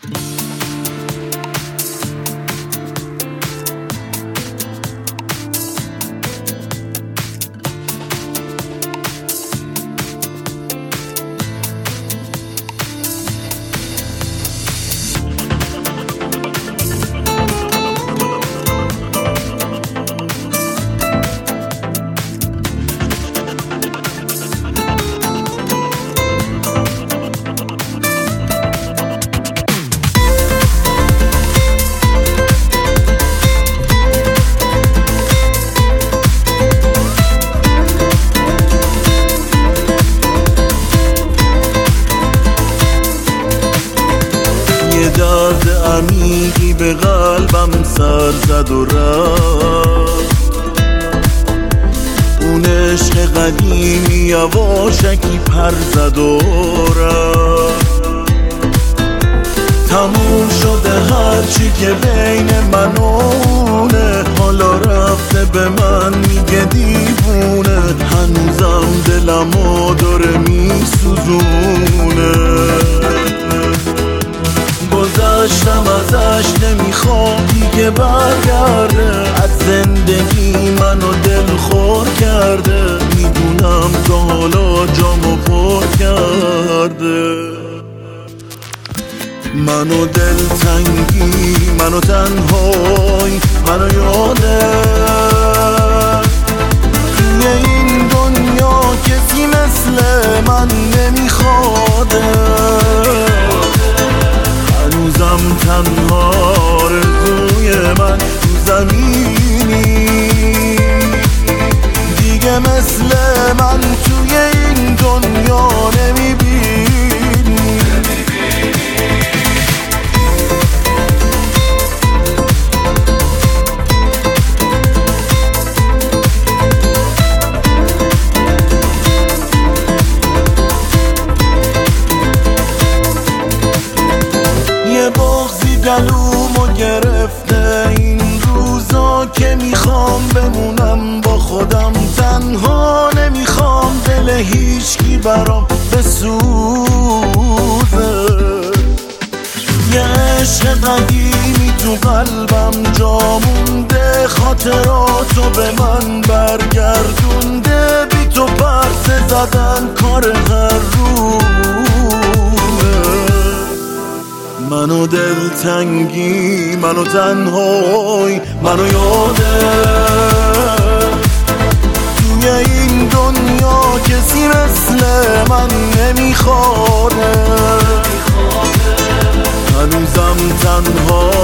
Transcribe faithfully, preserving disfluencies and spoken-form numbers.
درد عمیقی به قلبم سر زد و رفت، اون عشق قدیمی یواشکی پر زد و رفت. تموم شده هرچی که بین من و اونه، حالا رفته به من میگه دیوونه، هنوزم دلمو داره میسوزونه. گذشتم ازش نمیخوام دیگه برگرده، از زندگی منو دل خور کرده، میدونم تا حالا جامو پر کرده. منو دلتنگی، منو تنهایی، منو یاده توی این دنیا کسی مثل من نمیخواده. هنوزم تنها آرزوی من تو زمینی، دیگه مثل من توی این دنیا نمیبینی. گلومو گرفته این روزا که میخوام بمونم با خودم، تنها نمیخوام دل هیچکی برام بسوزه. یه عشق قدیمی تو قلبم جا مونده، خاطراتو به من برگردونده، بی تو پرسه زدن کار هر روزه. منو دلتنگی، منو تنهایی، منو یاده توی این دنیا کسی مثل من نمیخواد. هنوزم تنها